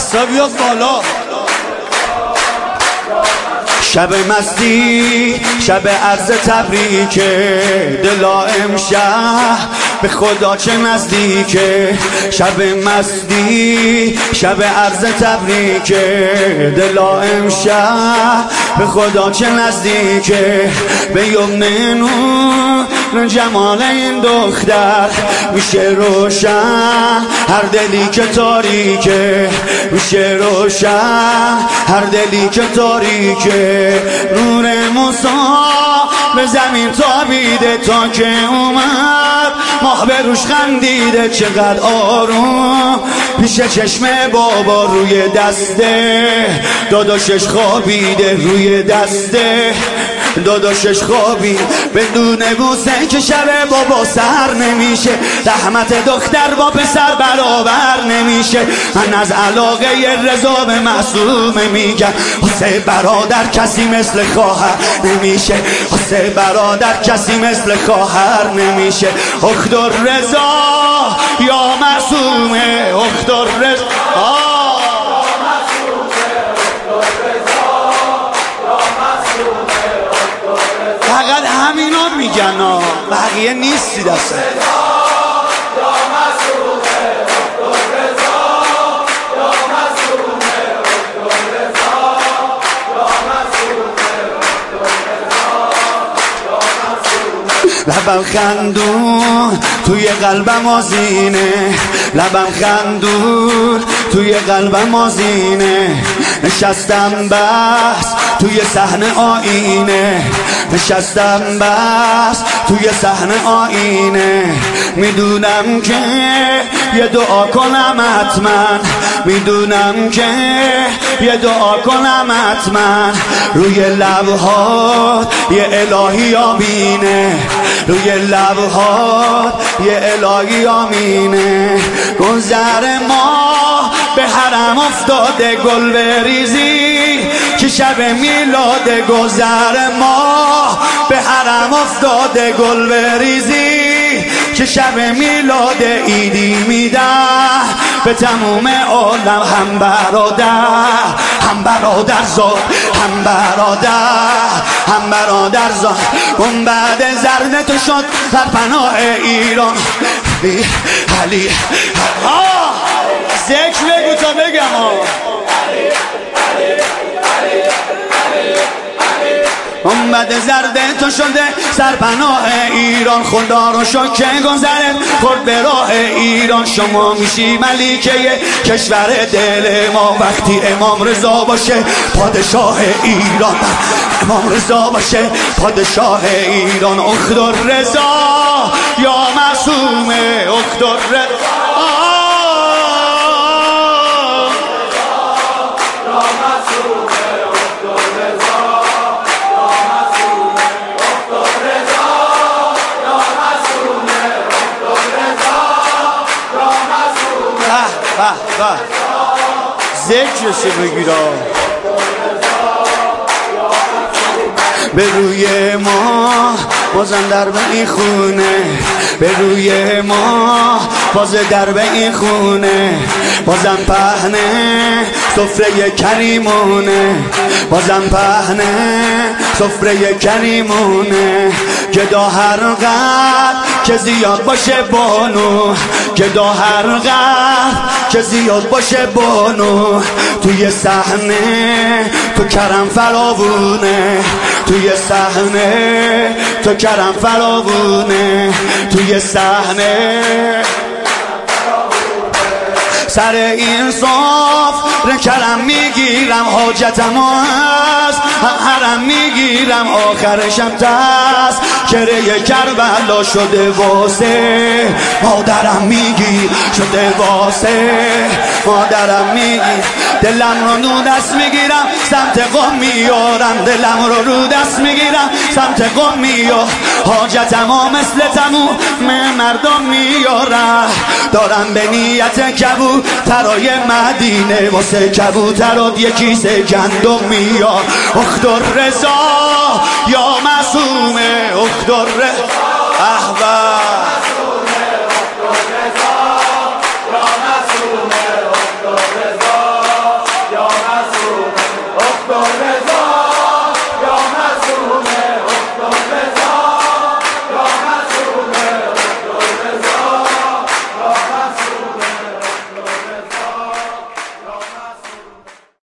دستا بیاد بالا. شب مستی شب عرض تبریکه، دلا امشب به خدا چه نزدیکه. شب مستی شب عرض تبریکه، دلا امشب به خدا چه نزدیکه. به یمن نور جمال این دختر میشه روشن هر دلی که تاریکه. میشه روشن هر دلی که تاریکه. نور موسی به زمین تابیده تا که اومد ماه به روش خندیده. چقدر آروم پیش چشم بابا روی دسته داداشش خوابیده. روی دسته داداشش خوابی بدون بوسه که شب بابا سر نمیشه. رحمت دختر با پسر برابر نمیشه. من از علاقه رضا به معصومه میگم حسین برادر کسی مثل خواهر نمیشه. حسین برادر کسی مثل خواهر نمیشه. اخت رضا یا معصومه. اخت رضا فقط همینا میگن ها، بقیه نیستید اصلا. لبم خندون توی قلبم آزینه. لبم خندون توی قلبم آزینه. نشستم بس توی صحنه آینه. نشستم بس توی صحنه آینه. میدونم که یه دعا کنم حتما. میدونم که یه دعا کنم حتما. روی لبهات یه الهی آمینه. روی لبهات یه الهی آمینه. گذر ما به حرم افتاده گل بریزی که شب میلاد. گذر ما به حرم افتاده گل بریزی که شب میلاد. عیدی میدن به تموم عالم هم برادر هم برادر زاد هم برادر هم برادر زاد. اون بعد زرد تو شد در پناه ایران. علی ذکر بگو تا بگم امت زرده تو شده سرپناه ایران. خدا رو شکر که گذرت خورد به راه ایران. شما میشی ملیکه کشور دل ما وقتی امام رضا باشه پادشاه ایران. امام رضا باشه پادشاه ایران. اخت رضا یا معصومه. اخت رضا ذکرشو بگیرم. به روی ما بازم در به این خونه. به روی ما باز در به این خونه. بازم پهنه سفره کریمونه. بازم پهنه سفره کریمونه. گدا هر قدر که زیاد باشه بانو. گدا هر قدر که زیاد باشه بانو. توی صحنه تو کرم فراوونه. توی صحنه تو کرم فراوونه. توی صحنه سر این صاف کرم میگیرم. حاجتم هست حرم میگیرم. آخرشم تست کره کربلا شده واسه مادرم میگیر. شده واسه مادرم میگیر. دلم رو رو دست میگیرم سمت قم میارم. دلم رو دست میگیرم سمت قم میارم. حاجتم ها مثل تموم مردم میارم. دارم به نیت کبوترای مدینه واسه کبوترات یه کیسه گندم میار. اخت رضا یا معصومه. اخت رضا احباب